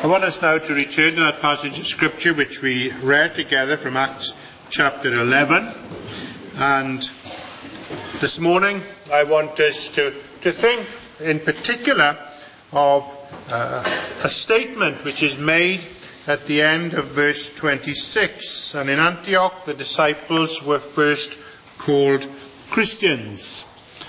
want us now to return to that passage of Scripture which we read together from Acts chapter 11. And this morning I want us to think in particular of a statement which is made at the end of verse 26. And in Antioch the disciples were first called Christians.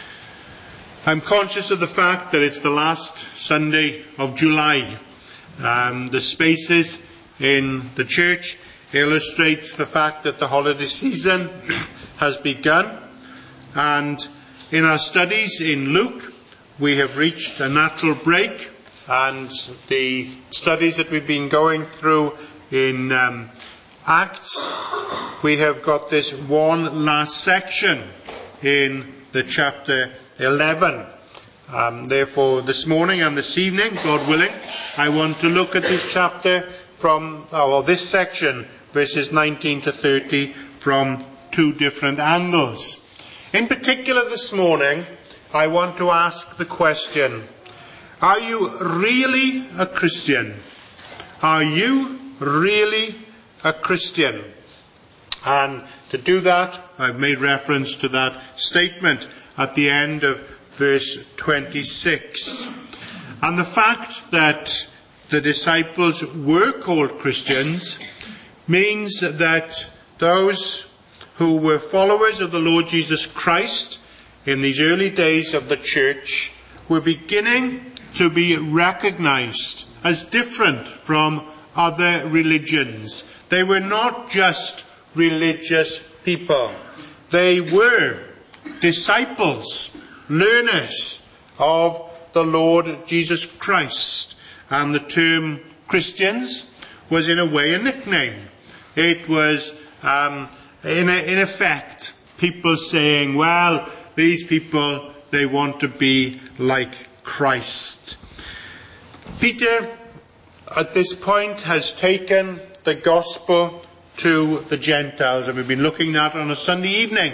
I'm conscious of the fact that it's the last Sunday of July. The spaces in the church illustrate the fact that the holiday season has begun. And in our studies in Luke, we have reached a natural break. And the studies that we've been going through in Acts, we have got this one last section in the chapter 11. Therefore, this morning and this evening, God willing, I want to look at this chapter this section, verses 19 to 30, from two different angles. In particular this morning, I want to ask the question, are you really a Christian? Are you really a Christian? And to do that, I've made reference to that statement at the end of verse 26. And the fact that the disciples were called Christians means that those who were followers of the Lord Jesus Christ in these early days of the church were beginning to be recognized as different from other religions. They were not just religious people. They were disciples, learners of the Lord Jesus Christ. And the term Christians was in a way a nickname. It was, in effect, people saying, well, these people, they want to be like Christ. Peter, at this point, has taken the gospel to the Gentiles, and we've been looking at on a Sunday evening.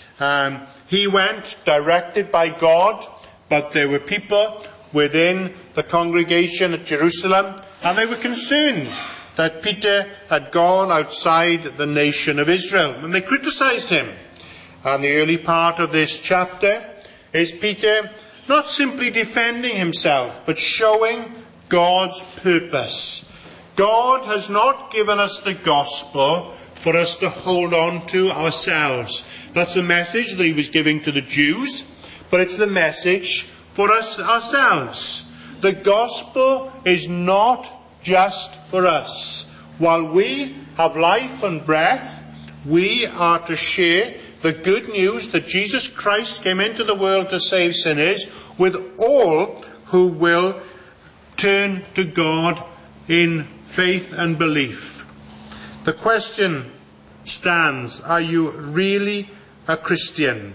He went directed by God, but there were people within the congregation at Jerusalem, and they were concerned that Peter had gone outside the nation of Israel, and they criticized him. And the early part of this chapter is Peter not simply defending himself, but showing God's purpose. God has not given us the gospel for us to hold on to ourselves. That's the message that he was giving to the Jews, but it's the message for us ourselves. The gospel is not just for us. While we have life and breath, we are to share the good news that Jesus Christ came into the world to save sinners with all who will turn to God in faith and belief. The question stands, are you really a Christian?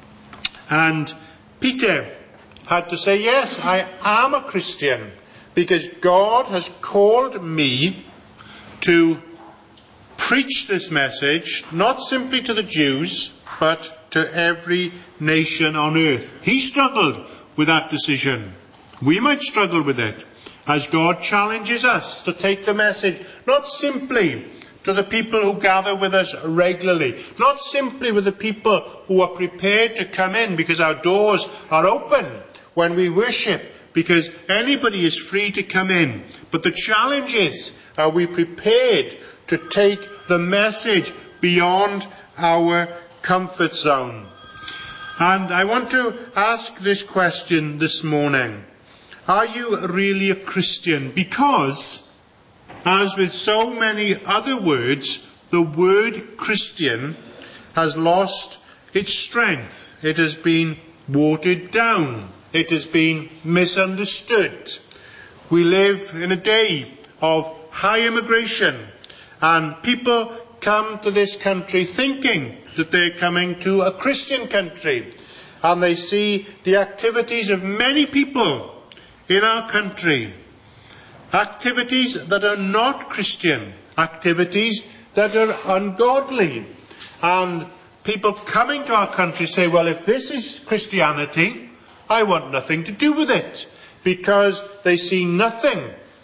And Peter had to say, yes, I am a Christian, because God has called me to preach this message, not simply to the Jews, but to every nation on earth. He struggled with that decision. We might struggle with it, as God challenges us to take the message not simply to the people who gather with us regularly, not simply with the people who are prepared to come in because our doors are open when we worship, because anybody is free to come in. But the challenge is, are we prepared to take the message beyond our comfort zone? And I want to ask this question this morning. Are you really a Christian? Because, as with so many other words, the word Christian has lost its strength. It has been watered down. It has been misunderstood. We live in a day of high immigration, and people come to this country thinking that they're coming to a Christian country, and they see the activities of many people in our country, activities that are not Christian, activities that are ungodly. And people coming to our country say, well, if this is Christianity, I want nothing to do with it, because they see nothing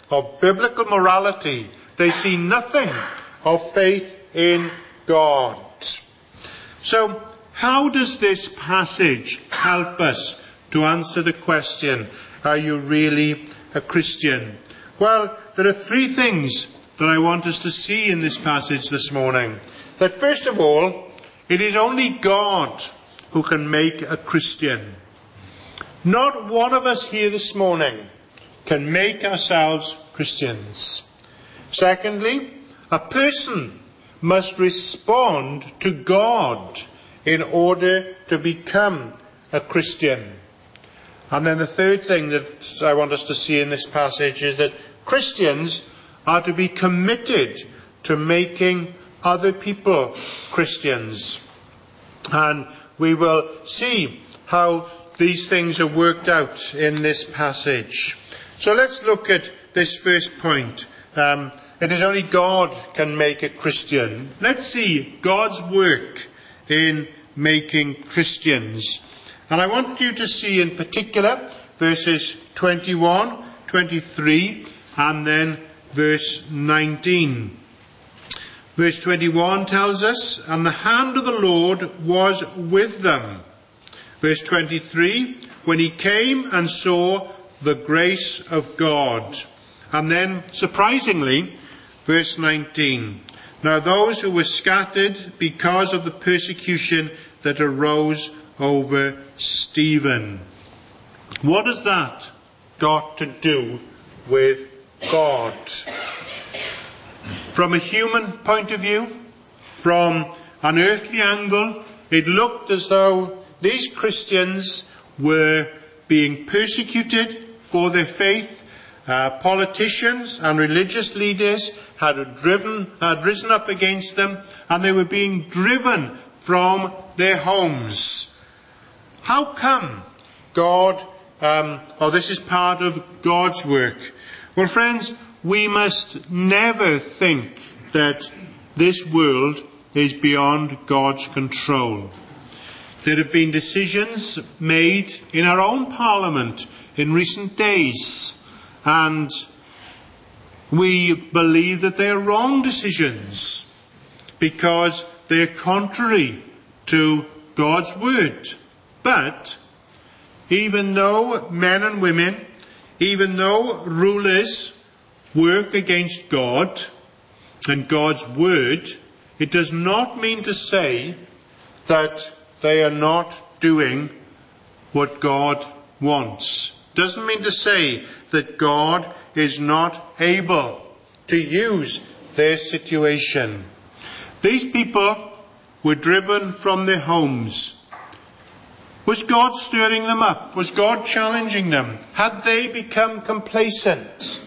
of biblical morality. They see nothing of faith in God. So, how does this passage help us to answer the question, are you really a Christian? Well, there are three things that I want us to see in this passage this morning. That first of all, it is only God who can make a Christian. Not one of us here this morning can make ourselves Christians. Secondly, a person must respond to God in order to become a Christian. And then the third thing that I want us to see in this passage is that Christians are to be committed to making other people Christians. And we will see how these things are worked out in this passage. So let's look at this first point. It is only God can make a Christian. Let's see God's work in making Christians. And I want you to see in particular verses 21, 23, and then verse 19. Verse 21 tells us, and the hand of the Lord was with them. Verse 23, when he came and saw the grace of God. And then, surprisingly, verse 19, now those who were scattered because of the persecution that arose over Stephen. What has that got to do with God? From a human point of view, from an earthly angle, it looked as though these Christians were being persecuted for their faith. Politicians and religious leaders had risen up against them, and they were being driven from their homes. How come this is part of God's work? Well, friends, we must never think that this world is beyond God's control. There have been decisions made in our own Parliament in recent days, and we believe that they are wrong decisions because they are contrary to God's word. But even though men and women, even though rulers work against God and God's word, it does not mean to say that they are not doing what God wants. Doesn't mean to say that God is not able to use their situation. These people were driven from their homes. Was God stirring them up? Was God challenging them? Had they become complacent?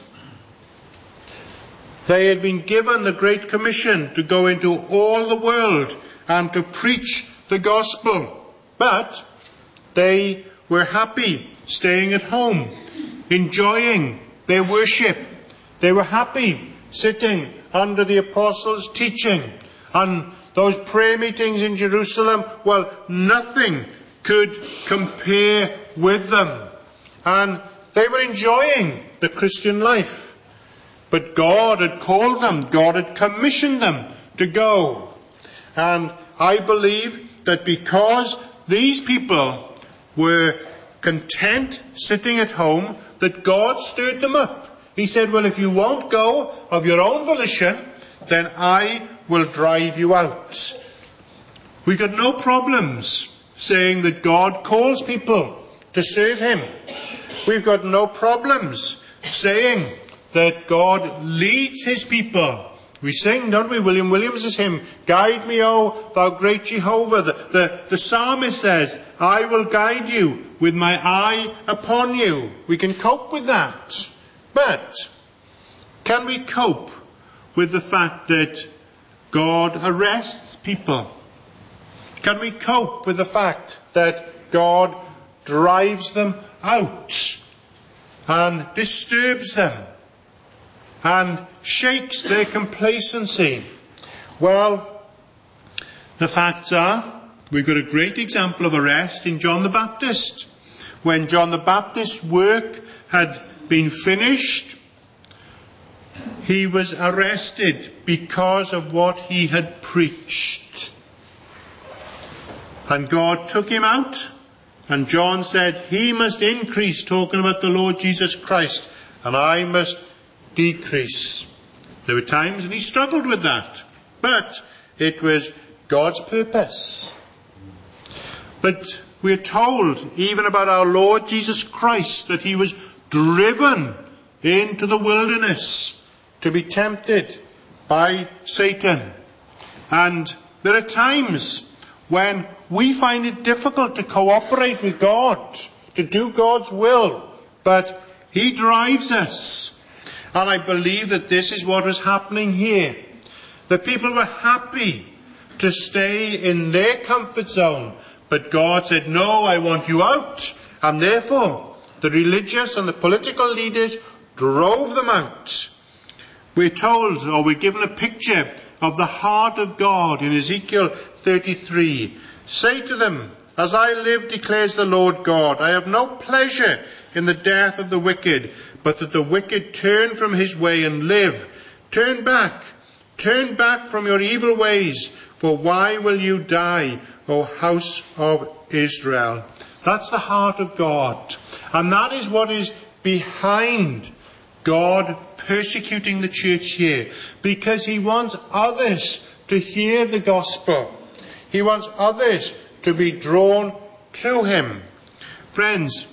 They had been given the Great Commission to go into all the world and to preach the gospel. But they were happy staying at home, enjoying their worship. They were happy sitting under the apostles' teaching. And those prayer meetings in Jerusalem, well, nothing could compare with them. And they were enjoying the Christian life. But God had called them, God had commissioned them to go. And I believe that because these people were content sitting at home, that God stirred them up. He said, well, if you won't go of your own volition, then I will drive you out. We got no problems saying that God calls people to serve him. We've got no problems saying that God leads his people. We sing, don't we? William Williams' hymn, guide me, O thou great Jehovah. The psalmist says, I will guide you with my eye upon you. We can cope with that. But can we cope with the fact that God arrests people? Can we cope with the fact that God drives them out and disturbs them and shakes their complacency? Well, the facts are, we've got a great example of arrest in John the Baptist. When John the Baptist's work had been finished, He was arrested because of what he had preached. And God took him out, and John said, he must increase, talking about the Lord Jesus Christ, and I must decrease. There were times when he struggled with that, but it was God's purpose. But we're told, even about our Lord Jesus Christ, that he was driven into the wilderness to be tempted by Satan. And there are times when we find it difficult to cooperate with God, to do God's will, but he drives us. And I believe that this is what was happening here. The people were happy to stay in their comfort zone, but God said, no, I want you out. And therefore, the religious and the political leaders drove them out. We're told, or we're given a picture of the heart of God in Ezekiel 33. Say to them, as I live, declares the Lord God, I have no pleasure in the death of the wicked, but that the wicked turn from his way and live. Turn back from your evil ways, for why will you die, O house of Israel? That's the heart of God. And that is what is behind God persecuting the church here, because he wants others to hear the gospel. He wants others to be drawn to him. Friends,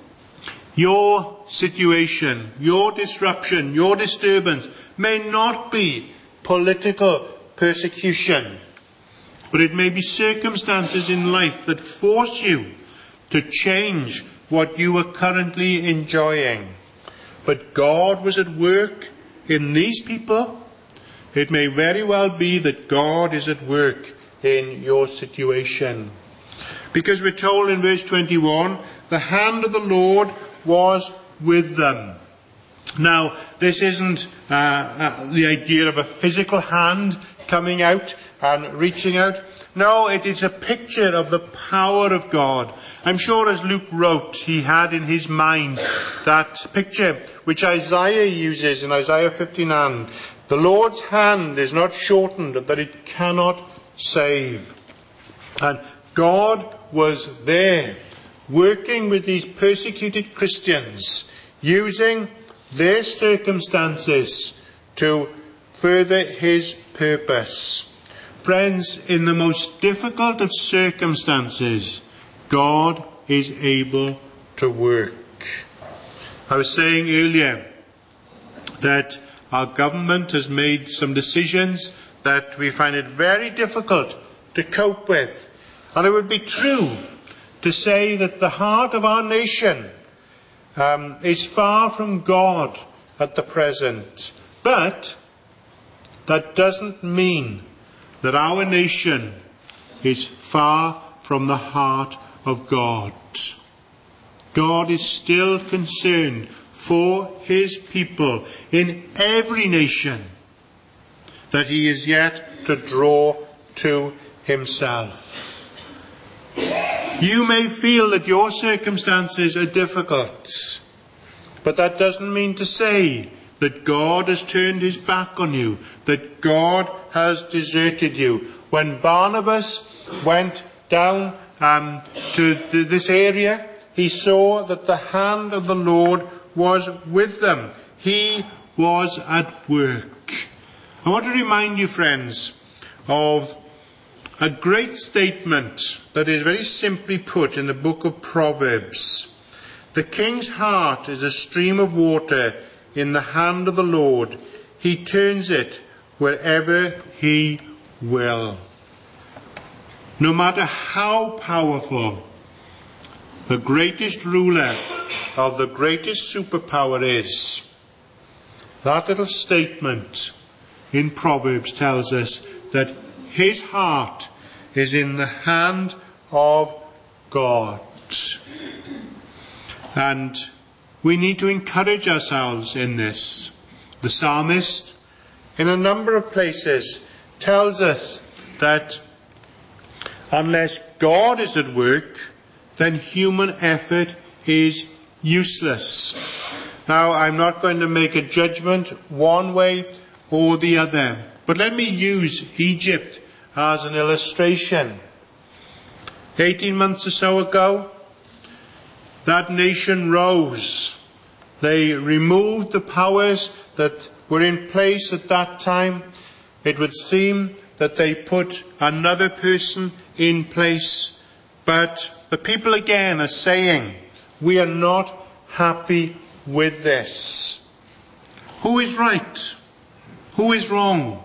your situation, your disruption, your disturbance may not be political persecution, but it may be circumstances in life that force you to change what you are currently enjoying. But God was at work in these people. It may very well be that God is at work in your situation. Because we're told in verse 21, the hand of the Lord was with them. Now, this isn't the idea of a physical hand coming out and reaching out. No, it is a picture of the power of God. I'm sure as Luke wrote, he had in his mind that picture which Isaiah uses in Isaiah 59. The Lord's hand is not shortened that it cannot save. And God was there, working with these persecuted Christians, using their circumstances to further his purpose. Friends, in the most difficult of circumstances, God is able to work. I was saying earlier that our government has made some decisions that we find it very difficult to cope with. And it would be true to say that the heart of our nation is far from God at the present. But that doesn't mean that our nation is far from the heart of God. God is still concerned for his people in every nation that he is yet to draw to himself. You may feel that your circumstances are difficult, but that doesn't mean to say that God has turned his back on you, that God has deserted you. When Barnabas went down to this area, he saw that the hand of the Lord was with them. He was at work. I want to remind you, friends, of a great statement that is very simply put in the book of Proverbs. The king's heart is a stream of water in the hand of the Lord. He turns it wherever he will. No matter how powerful the greatest ruler of the greatest superpower is, that little statement in Proverbs tells us that his heart is in the hand of God. And we need to encourage ourselves in this. The psalmist, in a number of places, tells us that unless God is at work, then human effort is useless. Now, I'm not going to make a judgment one way or the other, but let me use Egypt as an illustration. 18 months or so ago, that nation rose. They removed the powers that were in place at that time. It would seem that they put another person in place. But the people again are saying, we are not happy with this. Who is right? Who is wrong?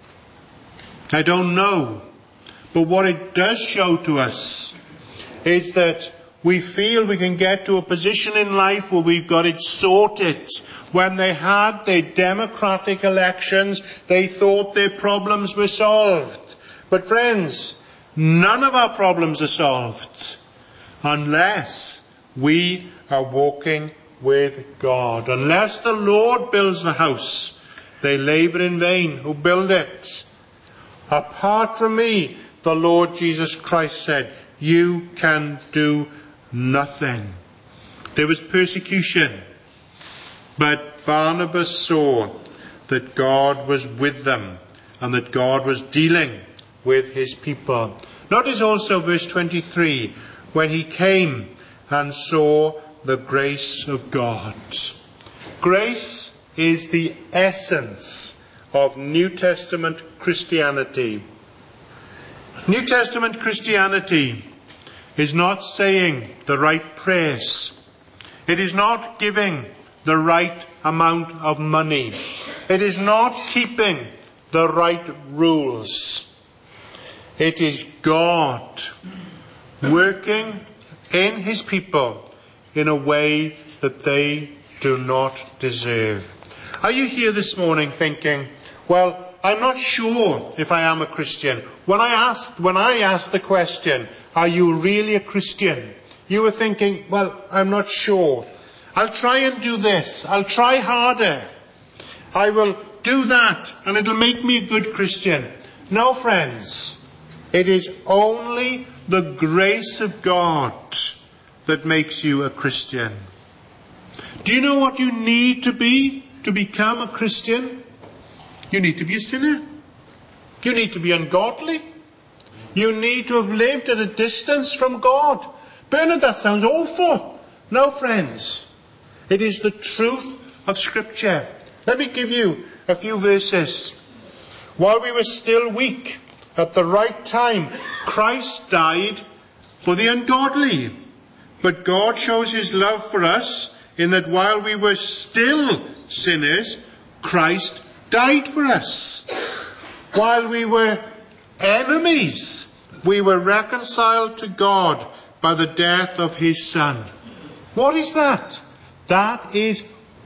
I don't know. But what it does show to us is that we feel we can get to a position in life where we've got it sorted. When they had their democratic elections, they thought their problems were solved. But friends, none of our problems are solved unless we are walking with God. Unless the Lord builds the house, they labor in vain who build it. Apart from me, the Lord Jesus Christ said, you can do nothing. There was persecution, but Barnabas saw that God was with them and that God was dealing with his people. Notice also verse 23, when he came and saw the grace of God. Grace is the essence of New Testament Christianity. New Testament Christianity is not saying the right prayers. It is not giving the right amount of money. It is not keeping the right rules. It is God working in his people in a way that they do not deserve. Are you here this morning thinking, well, I'm not sure if I am a Christian. When I asked the question, are you really a Christian? You were thinking, well, I'm not sure. I'll try and do this. I'll try harder. I will do that and it'll make me a good Christian. No, friends. It is only the grace of God that makes you a Christian. Do you know what you need to be to become a Christian? You need to be a sinner. You need to be ungodly. You need to have lived at a distance from God. Bernard, that sounds awful. No, friends. It is the truth of Scripture. Let me give you a few verses. While we were still weak, at the right time, Christ died for the ungodly. But God shows his love for us in that while we were still sinners, Christ died for us. While we were enemies, we were reconciled to God by the death of his Son. What is that? That is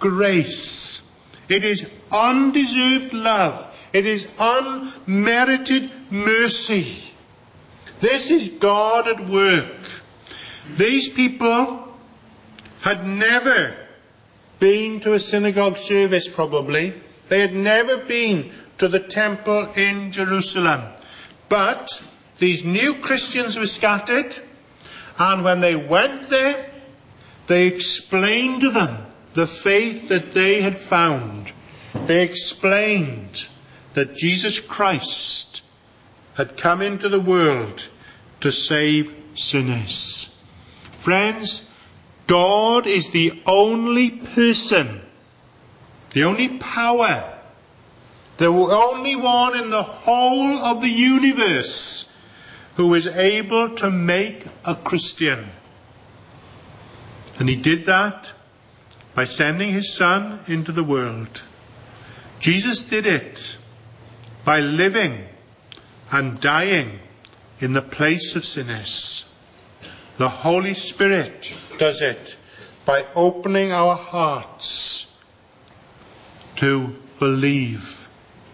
grace. It is undeserved love. It is unmerited mercy. This is God at work. These people had never been to a synagogue service, probably. They had never been to the temple in Jerusalem. But these new Christians were scattered, and when they went there, they explained to them the faith that they had found. They explained that Jesus Christ had come into the world to save sinners. Friends, God is the only person, the only power, the only one in the whole of the universe who is able to make a Christian. And he did that by sending his Son into the world. Jesus did it by living and dying in the place of sinners. The Holy Spirit does it by opening our hearts to believe.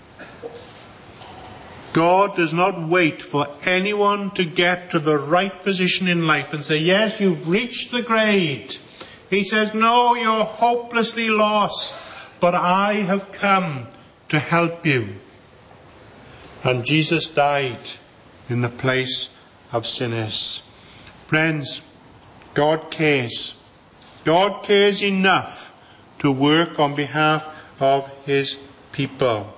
God does not wait for anyone to get to the right position in life and say, yes, you've reached the grade. He says, no, you're hopelessly lost, but I have come to help you. And Jesus died in the place of sinners. Friends, God cares. God cares enough to work on behalf of his people.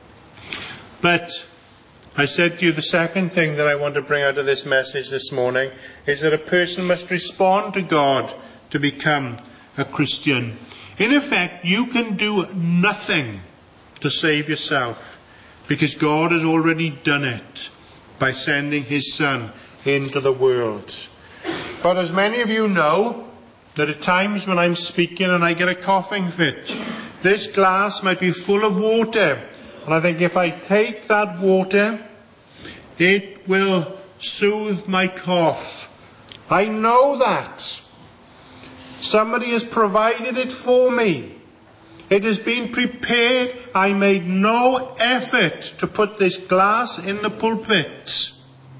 But I said to you, the second thing that I want to bring out of this message this morning is that a person must respond to God to become a Christian. In effect, you can do nothing to save yourself, because God has already done it by sending his Son into the world. But as many of you know, there are times when I'm speaking and I get a coughing fit. This glass might be full of water, and I think if I take that water, it will soothe my cough. I know that. Somebody has provided it for me. It has been prepared. I made no effort to put this glass in the pulpit.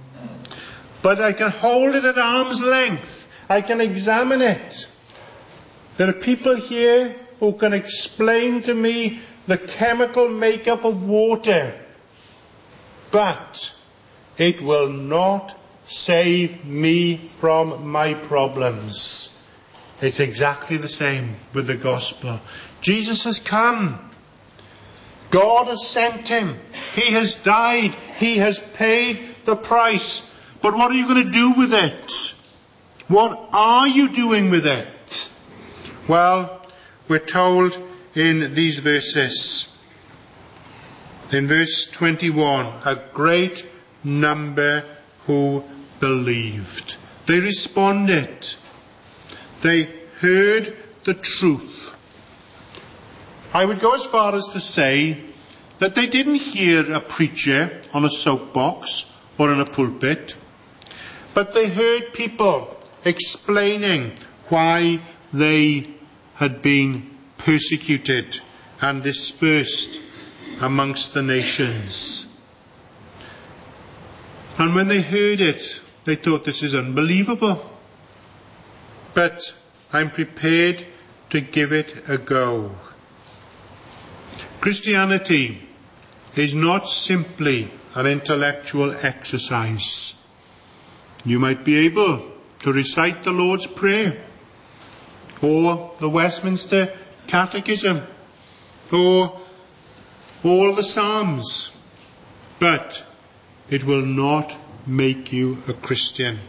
But I can hold it at arm's length. I can examine it. There are people here who can explain to me the chemical makeup of water. But it will not save me from my problems. It's exactly the same with the gospel. Jesus has come. God has sent him. He has died. He has paid the price. But what are you going to do with it? What are you doing with it? Well, we're told in these verses. In verse 21, a great number who believed. They responded. They heard the truth. I would go as far as to say that they didn't hear a preacher on a soapbox or in a pulpit, but they heard people explaining why they had been persecuted and dispersed amongst the nations. And when they heard it, they thought, this is unbelievable. But I'm prepared to give it a go. Christianity is not simply an intellectual exercise. You might be able to recite the Lord's Prayer, or the Westminster Catechism, or all the Psalms, but it will not make you a Christian.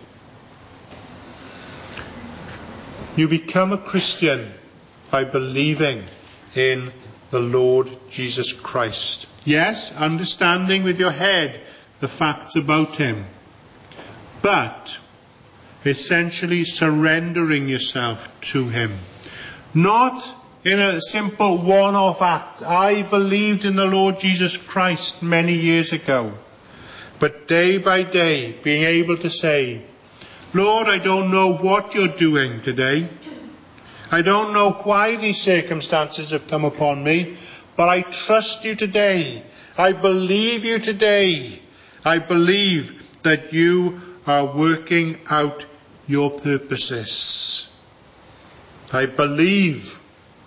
You become a Christian by believing in the Lord Jesus Christ. Yes, understanding with your head the facts about him, but essentially surrendering yourself to him. Not in a simple one-off act. I believed in the Lord Jesus Christ many years ago, but day by day being able to say, Lord, I don't know what you're doing today. I don't know why these circumstances have come upon me, but I trust you today. I believe you today. I believe that you are working out your purposes. I believe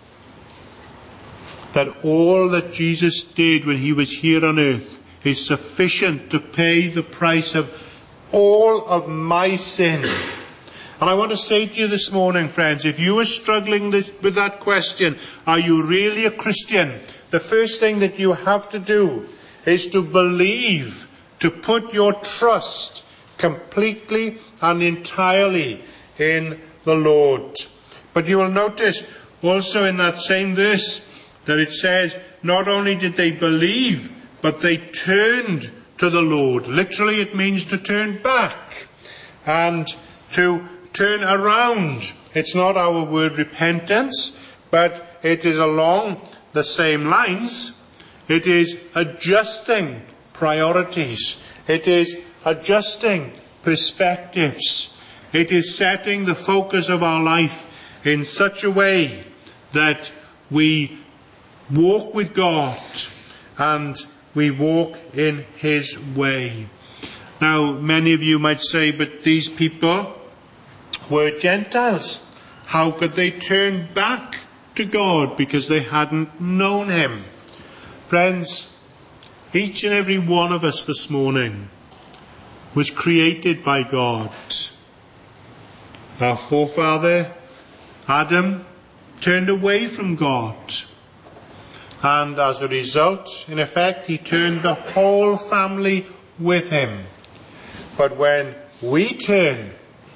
that all that Jesus did when he was here on earth is sufficient to pay the price of all of my sin. And I want to say to you this morning, friends, if you are struggling with that question, are you really a Christian? The first thing that you have to do is to believe, to put your trust completely and entirely in the Lord. But you will notice also in that same verse that it says, not only did they believe, but they turned to the Lord. Literally it means to turn back and to turn around. It's not our word repentance, but it is along the same lines. It is adjusting priorities. It is adjusting perspectives. It is setting the focus of our life in such a way that we walk with God and we walk in his way. Now, many of you might say, but these people were Gentiles. How could they turn back to God because they hadn't known him? Friends, each and every one of us this morning was created by God. Our forefather, Adam, turned away from God. And as a result, in effect, he turned the whole family with him. But when we turn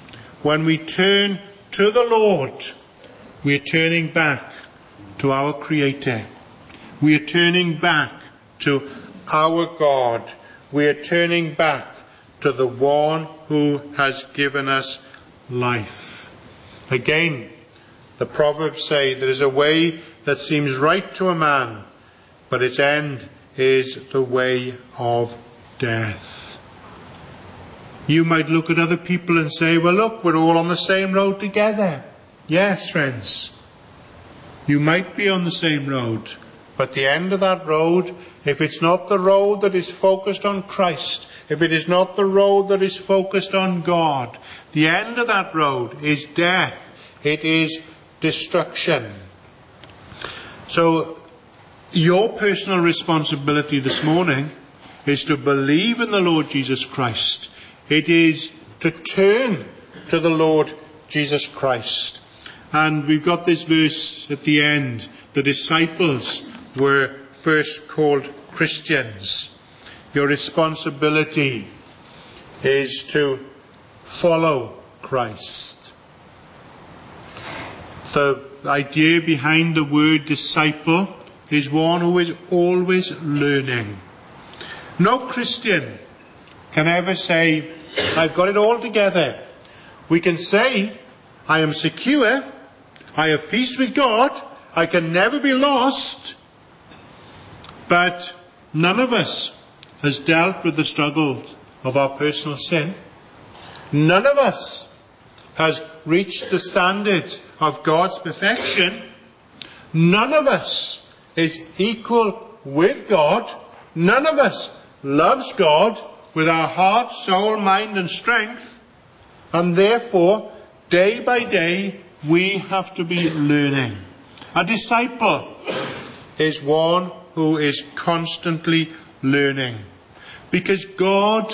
to the Lord, we are turning back to our Creator. We are turning back to our God. We are turning back to the one who has given us life. Again, the Proverbs say there is a way that seems right to a man, but its end is the way of death. You might look at other people and say, well, look, we're all on the same road together. Yes, friends, you might be on the same road, but the end of that road, if it's not the road that is focused on Christ, if it is not the road that is focused on God, the end of that road is death. It is destruction. So, your personal responsibility this morning is to believe in the Lord Jesus Christ. It is to turn to the Lord Jesus Christ. And we've got this verse at the end. The disciples were first called Christians. Your responsibility is to follow Christ. The idea behind the word disciple is one who is always learning. No Christian can ever say, I've got it all together. We can say, I am secure, I have peace with God, I can never be lost. But none of us has dealt with the struggle of our personal sin. None of us has reached the standards of God's perfection. None of us is equal with God. None of us loves God with our heart, soul, mind and strength. And therefore, day by day, we have to be learning. A disciple is one who is constantly learning. Because God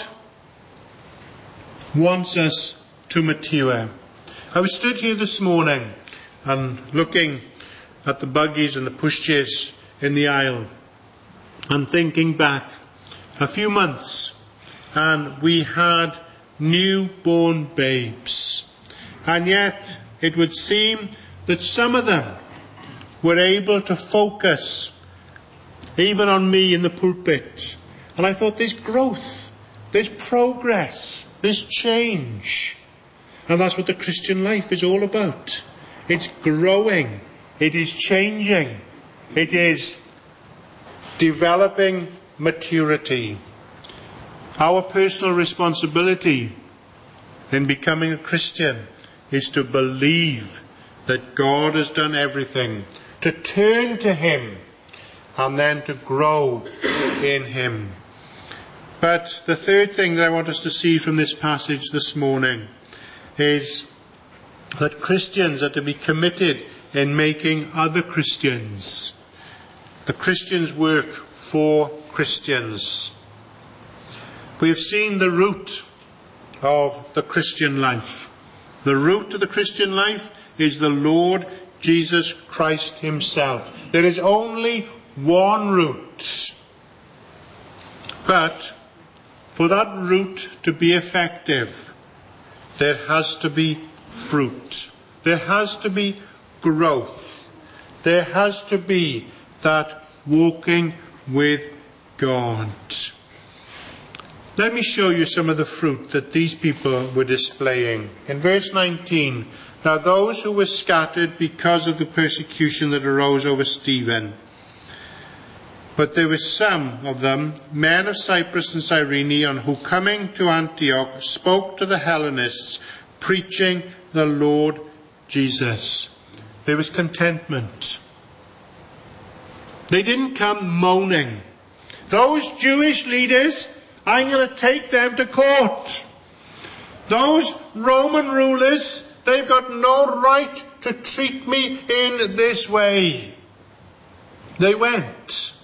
wants us to mature. I was stood here this morning and looking at the buggies and the pushchairs in the aisle and thinking back a few months, and we had newborn babes. And yet it would seem that some of them were able to focus even on me in the pulpit. And I thought, there's growth, there's progress, there's change. And that's what the Christian life is all about. It's growing, it is changing, it is developing maturity. Our personal responsibility in becoming a Christian is to believe that God has done everything, to turn to Him, and then to grow in Him. But the third thing that I want us to see from this passage this morning is that Christians are to be committed in making other Christians. The Christians work for Christians. We have seen the root of the Christian life. The root of the Christian life is the Lord Jesus Christ Himself. There is only one root. But for that root to be effective, there has to be fruit. There has to be growth. There has to be that walking with God. Let me show you some of the fruit that these people were displaying. In verse 19, now those who were scattered because of the persecution that arose over Stephen. But there were some of them, men of Cyprus and Cyrene, who coming to Antioch spoke to the Hellenists, preaching the Lord Jesus. There was contentment. They didn't come moaning. Those Jewish leaders, I'm going to take them to court. Those Roman rulers, they've got no right to treat me in this way. They went.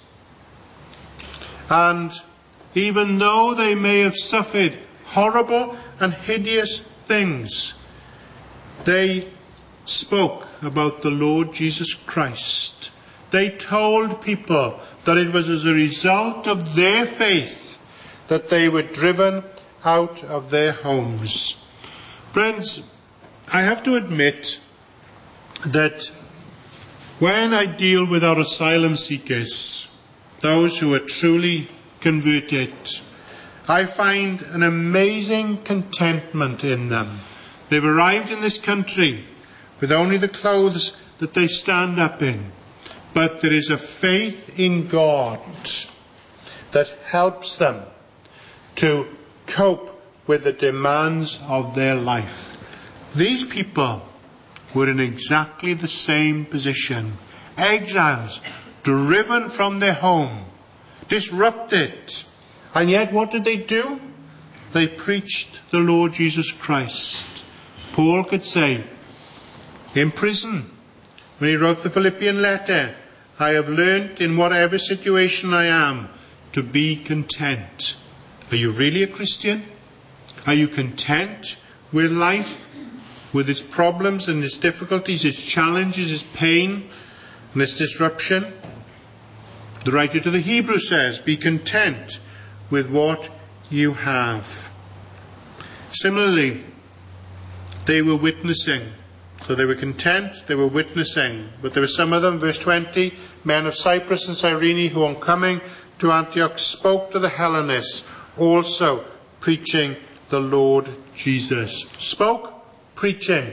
And even though they may have suffered horrible and hideous things, they spoke about the Lord Jesus Christ. They told people that it was as a result of their faith that they were driven out of their homes. Friends, I have to admit that when I deal with our asylum seekers, those who are truly converted, I find an amazing contentment in them. They've arrived in this country with only the clothes that they stand up in, but there is a faith in God that helps them to cope with the demands of their life. These people were in exactly the same position. Exiles, driven from their home, disrupted. And yet what did they do? They preached the Lord Jesus Christ. Paul could say, in prison, when he wrote the Philippian letter, I have learnt in whatever situation I am to be content. Are you really a Christian? Are you content with life, with its problems and its difficulties, its challenges, its pain and its disruption? The writer to the Hebrews says, be content with what you have. Similarly, they were witnessing. So they were content, they were witnessing. But there were some of them, verse 20, men of Cyprus and Cyrene, who on coming to Antioch spoke to the Hellenists, also preaching the Lord Jesus. Spoke, preaching.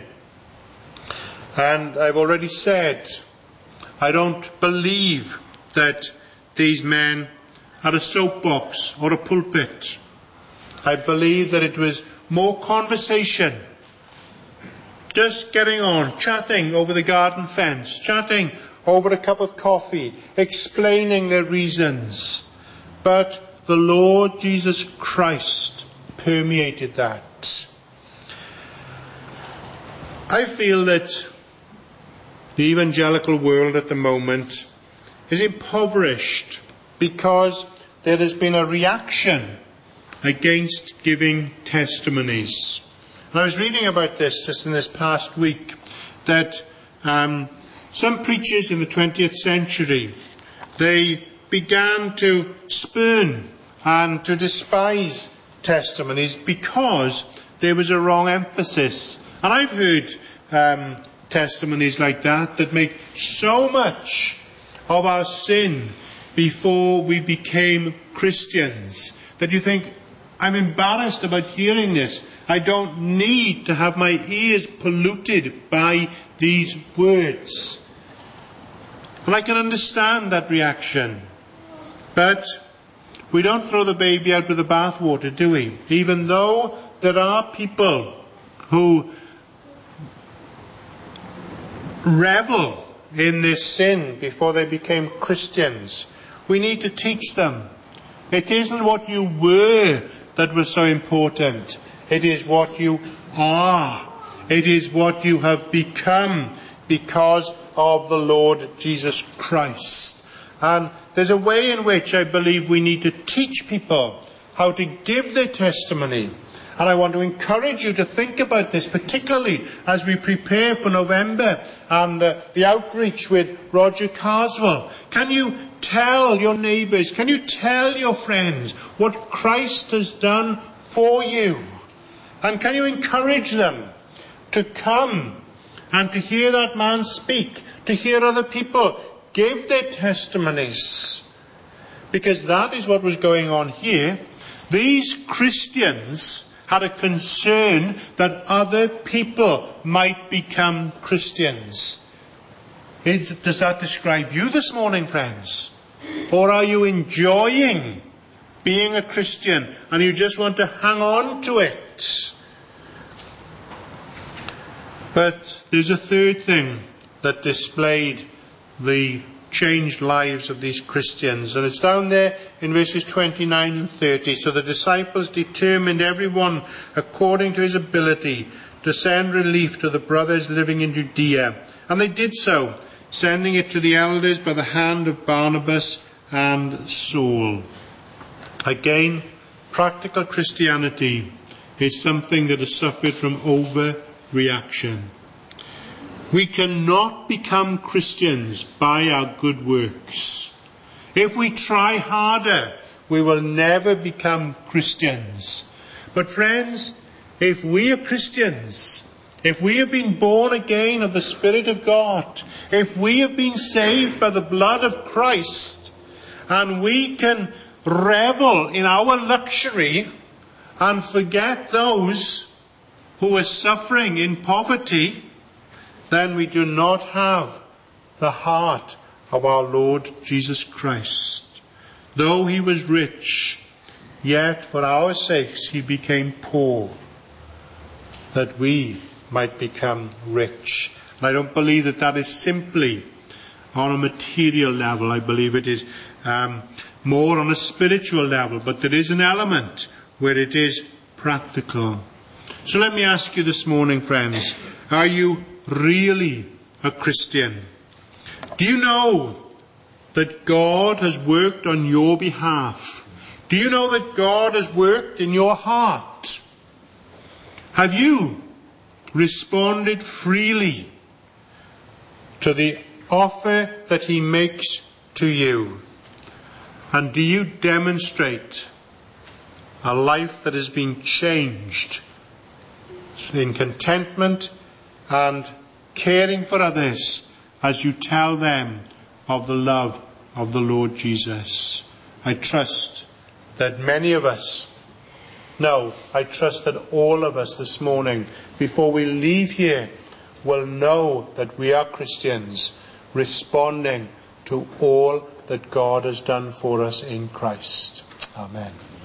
And I've already said, I don't believe that these men had a soapbox or a pulpit. I believe that it was more conversation. Just getting on, chatting over the garden fence, chatting over a cup of coffee, explaining their reasons. But the Lord Jesus Christ permeated that. I feel that the evangelical world at the moment is impoverished because there has been a reaction against giving testimonies. And I was reading about this just in this past week, that some preachers in the 20th century, they began to spurn and to despise testimonies because there was a wrong emphasis. And I've heard testimonies like that make so much of our sin before we became Christians that you think, I'm embarrassed about hearing this. I don't need to have my ears polluted by these words. And I can understand that reaction. But we don't throw the baby out with the bathwater, do we? Even though there are people who revel in this sin before they became Christians, we need to teach them. It isn't what you were that was so important. It is what you are. It is what you have become because of the Lord Jesus Christ. And there's a way in which I believe we need to teach people how to give their testimony. And I want to encourage you to think about this, particularly as we prepare for November and the outreach with Roger Carswell. Can you tell your neighbours, can you tell your friends what Christ has done for you? And can you encourage them to come and to hear that man speak, to hear other people give their testimonies? Because that is what was going on here. These Christians had a concern that other people might become Christians. Does that describe you this morning, friends? Or are you enjoying being a Christian and you just want to hang on to it? But there's a third thing that displayed the changed lives of these Christians, and it's down there in verses 29 and 30. So the disciples determined, everyone according to his ability, to send relief to the brothers living in Judea. And they did so, sending it to the elders by the hand of Barnabas and Saul. Again, practical Christianity is something that has suffered from overreaction. We cannot become Christians by our good works. If we try harder, we will never become Christians. But friends, if we are Christians, if we have been born again of the Spirit of God, if we have been saved by the blood of Christ, and we can revel in our luxury and forget those who are suffering in poverty, then we do not have the heart of our Lord Jesus Christ. Though he was rich, yet for our sakes he became poor, that we might become rich. And I don't believe that that is simply on a material level. I believe it is more on a spiritual level, but there is an element where it is practical. So let me ask you this morning, friends, are you really a Christian? Do you know that God has worked on your behalf? Do you know that God has worked in your heart? Have you responded freely to the offer that he makes to you? And do you demonstrate a life that has been changed in contentment and caring for others as you tell them of the love of the Lord Jesus? I trust that many of us, I trust that all of us this morning, before we leave here, will know that we are Christians, responding to all that God has done for us in Christ. Amen.